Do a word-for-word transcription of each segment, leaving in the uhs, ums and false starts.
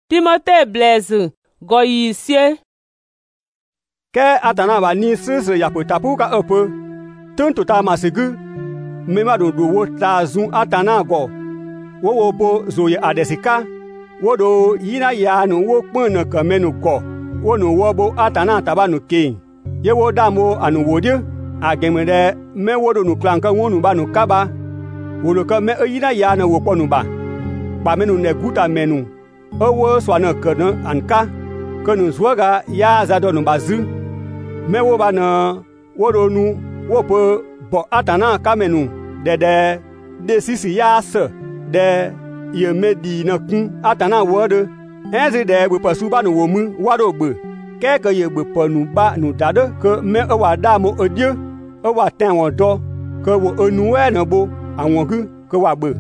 Timothée Blaise goyisie. Ke atana ba ni sisi ya potapu ka opo. Tuntu ta masigu. Mema do do wo ta zun atana go. Wo wo bo zoye adesika. Wo do yina ya no wo pon na kamenu go. Wo no wo bo atana taba no king. Ye wo damo anu wodi. Agemede me wo do no klanka wonu ba no kaba. Wo lo ka me yina ya na wo ponu ba. Ba menu ne guta menu. Owo swana kana anka. Kanu zwaga ya zado no bazu. Me wo ba na wo do nu wo po bo atana kamenu dede de sisi ya se de ye medi na kun atana wode enzi de bu pasu ba no wo mu wado gbe ke ke ye gbe ponu ba nu dade ke me o wa da mo odie o wa tan won do ke wo onu we na bo awon ku ke wa gbe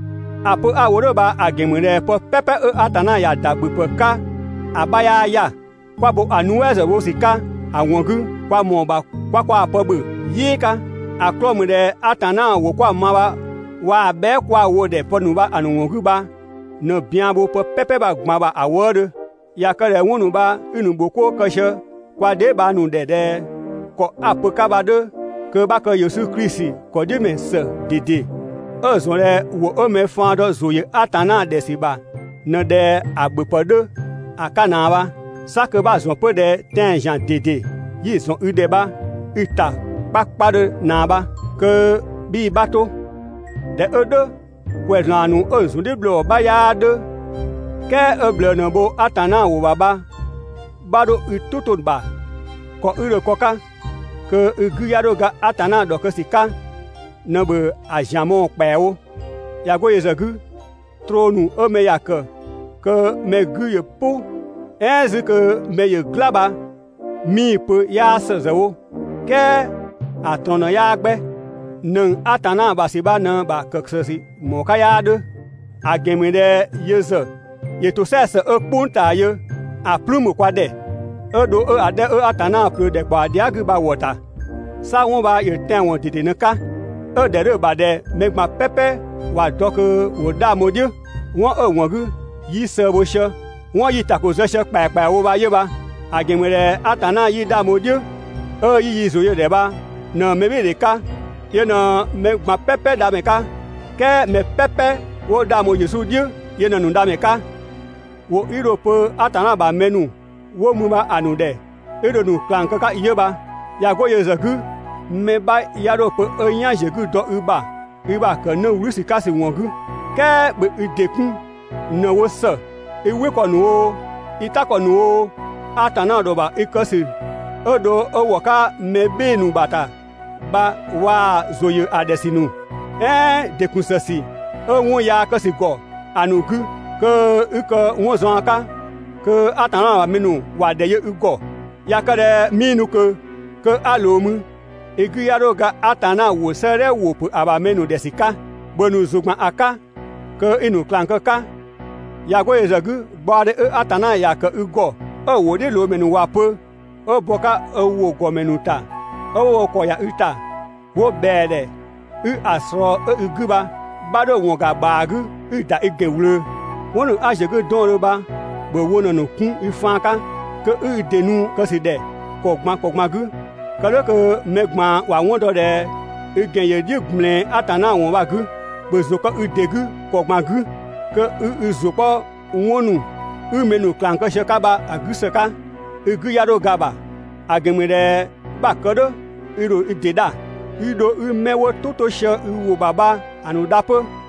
apo aworo ba agemure po pepe o atana ya da gbe po ka abaya ya kwa bo anu we ze wo sika awon ku kwa mo ba kwa kwa apo gbe yika akromu de atana wo kwa mawa wa be kwa wo de ponu ba anu wo ba no biabo po pepe ba gba ba awode ya kare wonu ba inu boko kashe kwa de ba nu de de ko apoka ba de ke ba ko Yesu Kristi ko de me se dede ozore wo o me fa do zoye atana de siba no de agbepode akana ba sake ba zo po de ten jan dede yi zo u de ba uta pakpade naba ke bi bato de odo kwezanu ozu de blo ba ya de ke oblo no bo atana wo baba bado ututun ba ko ure koka ke uguyado ga atana do kesika no be ajamo pewo ya go yezagu tronu o me yak ke me guye po enzi ke me ye glaba mi po ya sezo ke atona ya gbe nung atana basiba na ba kaksasi moka ya de agemede yeze yeto sese e punta ye a plume kwa de e do e ade e atana pro de kwa dia gba wota sa won ba ye ten won tete nka e de re ba de megma pepe wa dok wo da modi won e won gu yi se bo she won yi takoze she pa pa wo ba ye ba agemede atana yi da modi e yi yi zo ye de ba na mebe de ka ye na me ma pepe da me ka ke me pepe wo da mo Yesu die ye na nu da me ka wo iropo atana ba menu wo mu ba anu de iro nu klan ka iye ba ya go ye zagu me ba ya ro po eyan jegu do uba uba ka no rusi ka se won gu ke be idekun na wo so ewe ko nu o ita ko nu o atana do ba ikosi odo owoka mebe nu bata ba wa zoye adesinu eh dekunsasi ohun ya kasi go anugu ke uko won zon aka ke atana wa minu wa de ye ugo ya kare minu ke ke alomu egu yaro ga atana wo sere wo pu aba menu desika bonu zugma aka ke inu klanka ka ya go ezagu ba de atana ya ke ugo o wo de lo menu wa pu o boka o wo go menuta o wo ko ya uta wo bede u asro u guba bado won ga bagu u da igewle wonu ajege don ba bo wonu no kun ifanka ke u denu ko si de ko gban ko gban gu kale ke megban wa won do de igeye di gmle atana won wa gu bo zo ko u degu ko gban gu ke u zo po wonu u menu klan ko se kaba aguseka igu yaro gaba agemede bakodo iro ideda ido umewo toto she uwo baba anu dapo